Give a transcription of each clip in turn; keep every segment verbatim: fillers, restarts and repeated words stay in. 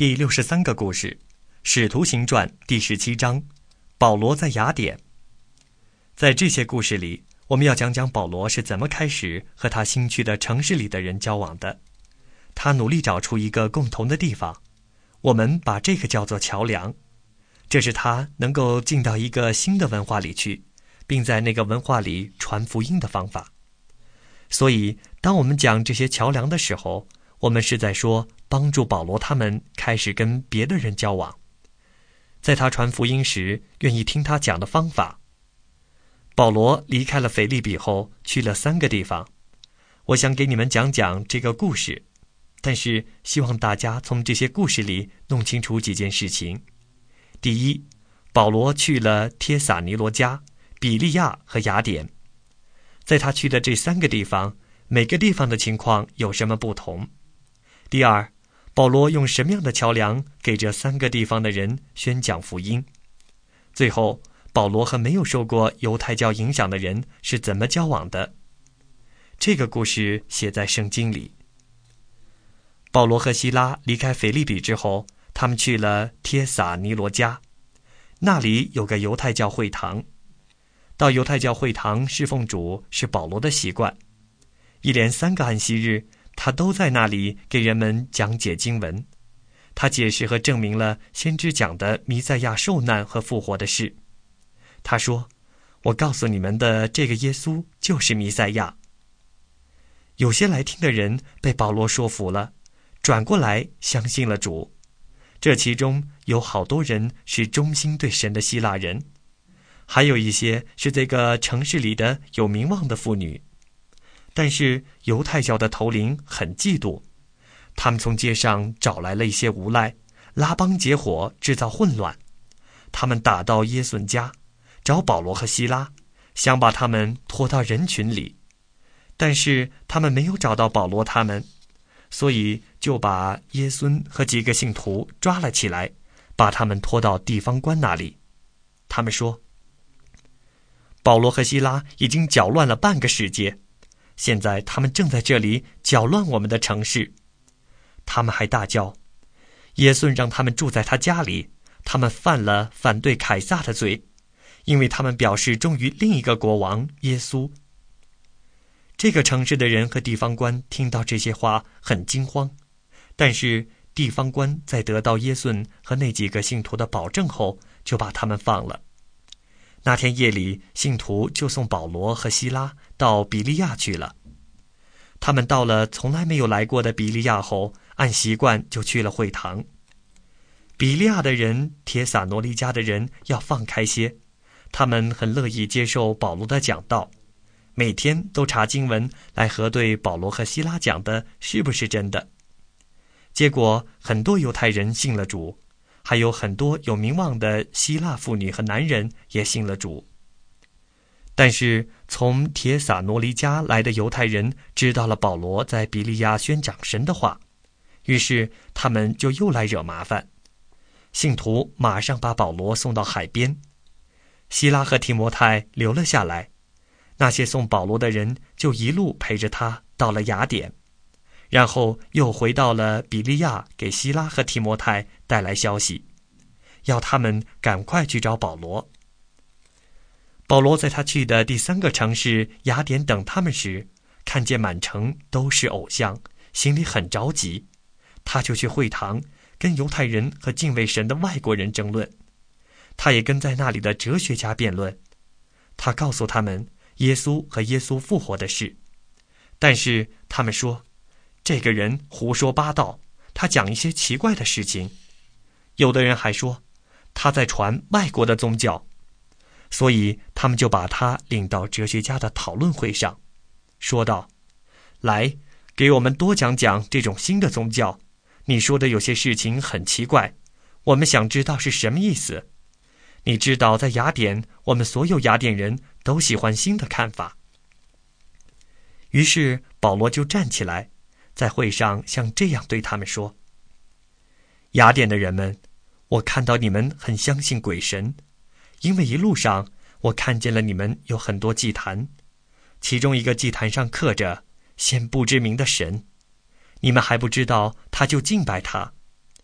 第六十三个故事，使徒行传第十七章，保罗在雅典。在这些故事里，我们要讲讲保罗是怎么开始和他新去的城市里的人交往的。他努力找出一个共同的地方，我们把这个叫做桥梁。这是他能够进到一个新的文化里去，并在那个文化里传福音的方法。所以当我们讲这些桥梁的时候，我们是在说帮助保罗他们开始跟别的人交往，在他传福音时愿意听他讲的方法。保罗离开了腓立比后去了三个地方，我想给你们讲讲这个故事，但是希望大家从这些故事里弄清楚几件事情。第一，保罗去了帖撒尼罗加、比利亚和雅典。在他去的这三个地方，每个地方的情况有什么不同？第二，保罗用什么样的桥梁给这三个地方的人宣讲福音？最后，保罗和没有受过犹太教影响的人是怎么交往的？这个故事写在圣经里。保罗和希拉离开腓立比之后，他们去了帖撒尼罗加，那里有个犹太教会堂。到犹太教会堂侍奉主是保罗的习惯，一连三个安息日他都在那里给人们讲解经文，他解释和证明了先知讲的弥赛亚受难和复活的事。他说，我告诉你们的这个耶稣就是弥赛亚。有些来听的人被保罗说服了，转过来相信了主。这其中有好多人是忠心对神的希腊人，还有一些是这个城市里的有名望的妇女。但是犹太教的头领很嫉妒，他们从街上找来了一些无赖，拉帮结伙制造混乱。他们打到耶稣家，找保罗和希拉，想把他们拖到人群里。但是他们没有找到保罗他们，所以就把耶稣和几个信徒抓了起来，把他们拖到地方官那里。他们说，保罗和希拉已经搅乱了半个世界，现在他们正在这里搅乱我们的城市。他们还大叫，耶稣让他们住在他家里，他们犯了反对凯撒的罪，因为他们表示忠于另一个国王耶稣。这个城市的人和地方官听到这些话很惊慌，但是地方官在得到耶稣和那几个信徒的保证后，就把他们放了。那天夜里，信徒就送保罗和希拉到比利亚去了。他们到了从来没有来过的比利亚后，按习惯就去了会堂。比利亚的人、帖撒罗尼迦的人要放开些，他们很乐意接受保罗的讲道，每天都查经文来核对保罗和希拉讲的是不是真的。结果很多犹太人信了主，还有很多有名望的希腊妇女和男人也信了主。但是从帖撒罗尼迦来的犹太人知道了保罗在比利亚宣讲神的话，于是他们就又来惹麻烦。信徒马上把保罗送到海边，希拉和提摩太留了下来，那些送保罗的人就一路陪着他到了雅典，然后又回到了比利亚，给希拉和提摩太带来消息，要他们赶快去找保罗。保罗在他去的第三个城市雅典等他们时，看见满城都是偶像，心里很着急。他就去会堂跟犹太人和敬畏神的外国人争论，他也跟在那里的哲学家辩论。他告诉他们耶稣和耶稣复活的事，但是他们说，这个人胡说八道，他讲一些奇怪的事情。有的人还说，他在传外国的宗教。所以他们就把他领到哲学家的讨论会上，说道，来，给我们多讲讲这种新的宗教，你说的有些事情很奇怪，我们想知道是什么意思。你知道在雅典，我们所有雅典人都喜欢新的看法。于是保罗就站起来，在会上像这样对他们说，雅典的人们，我看到你们很相信鬼神，因为一路上我看见了你们有很多祭坛，其中一个祭坛上刻着先不知名的神，你们还不知道他就敬拜他。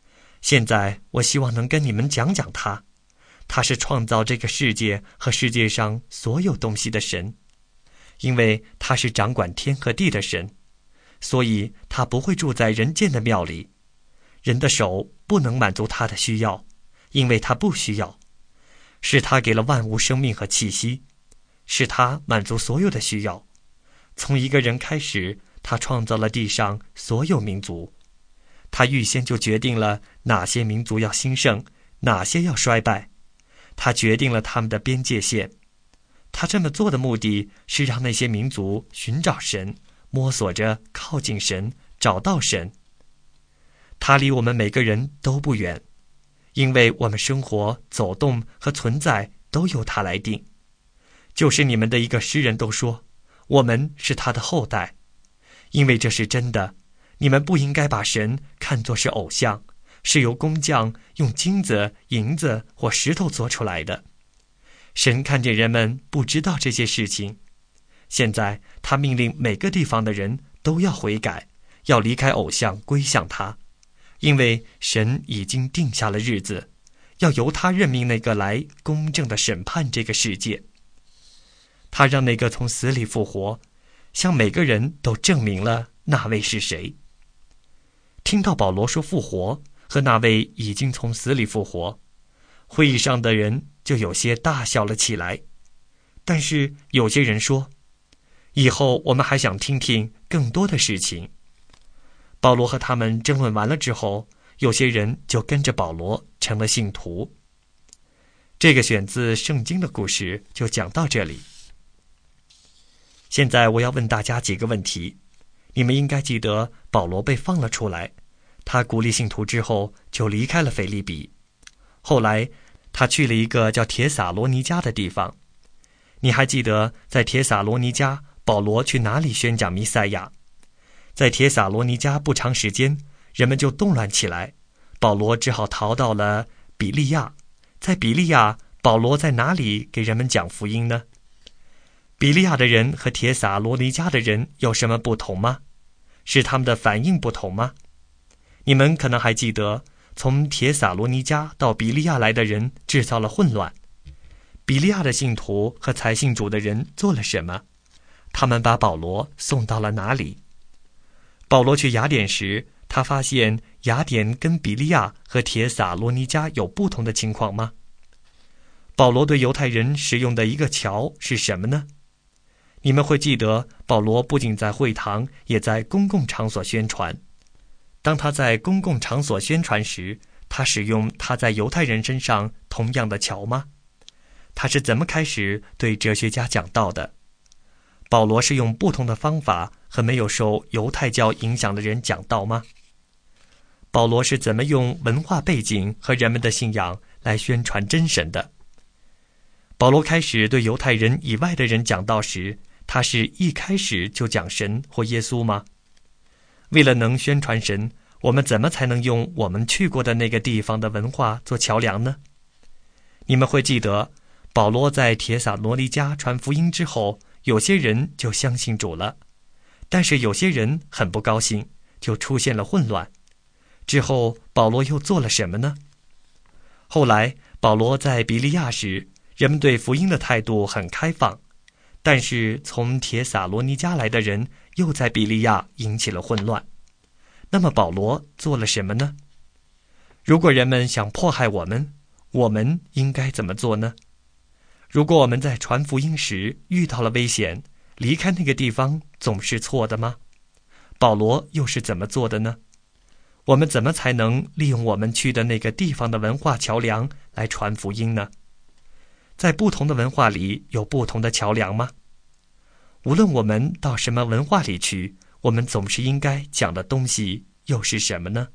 现在我希望能跟你们讲讲他，他是创造这个世界和世界上所有东西的神，因为他是掌管天和地的神，所以他不会住在人间的庙里。人的手不能满足他的需要，因为他不需要。是他给了万物生命和气息，是他满足所有的需要。从一个人开始，他创造了地上所有民族。他预先就决定了哪些民族要兴盛，哪些要衰败。他决定了他们的边界线。他这么做的目的是让那些民族寻找神，摸索着靠近神，找到神。他离我们每个人都不远，因为我们生活、走动和存在都由他来定。就是你们的一个诗人都说，我们是他的后代。因为这是真的，你们不应该把神看作是偶像，是由工匠用金子、银子或石头做出来的。神看见人们不知道这些事情，现在他命令每个地方的人都要悔改，要离开偶像，归向他。因为神已经定下了日子，要由他任命那个来公正地审判这个世界。他让那个从死里复活，向每个人都证明了那位是谁。听到保罗说复活和那位已经从死里复活，会议上的人就有些大笑了起来。但是有些人说，以后我们还想听听更多的事情。保罗和他们争论完了之后，有些人就跟着保罗成了信徒。这个选自圣经的故事就讲到这里。现在我要问大家几个问题，你们应该记得保罗被放了出来，他鼓励信徒之后就离开了腓立比，后来他去了一个叫帖撒罗尼迦的地方。你还记得在帖撒罗尼迦保罗去哪里宣讲弥赛亚？在帖撒罗尼迦不长时间，人们就动乱起来，保罗只好逃到了比利亚。在比利亚，保罗在哪里给人们讲福音呢？比利亚的人和帖撒罗尼迦的人有什么不同吗？是他们的反应不同吗？你们可能还记得，从帖撒罗尼迦到比利亚来的人制造了混乱。比利亚的信徒和才信主的人做了什么？他们把保罗送到了哪里？保罗去雅典时，他发现雅典跟比利亚和帖撒罗尼迦有不同的情况吗？保罗对犹太人使用的一个桥是什么呢？你们会记得，保罗不仅在会堂，也在公共场所宣传。当他在公共场所宣传时，他使用他在犹太人身上同样的桥吗？他是怎么开始对哲学家讲道的？保罗是用不同的方法和没有受犹太教影响的人讲道吗？保罗是怎么用文化背景和人们的信仰来宣传真神的？保罗开始对犹太人以外的人讲道时，他是一开始就讲神或耶稣吗？为了能宣传神，我们怎么才能用我们去过的那个地方的文化做桥梁呢？你们会记得，保罗在帖撒罗尼迦传福音之后，有些人就相信主了，但是有些人很不高兴，就出现了混乱。之后保罗又做了什么呢？后来保罗在比利亚时，人们对福音的态度很开放，但是从帖撒罗尼迦来的人又在比利亚引起了混乱。那么保罗做了什么呢？如果人们想迫害我们，我们应该怎么做呢？如果我们在传福音时遇到了危险，离开那个地方总是错的吗？保罗又是怎么做的呢？我们怎么才能利用我们去的那个地方的文化桥梁来传福音呢？在不同的文化里有不同的桥梁吗？无论我们到什么文化里去，我们总是应该讲的东西又是什么呢？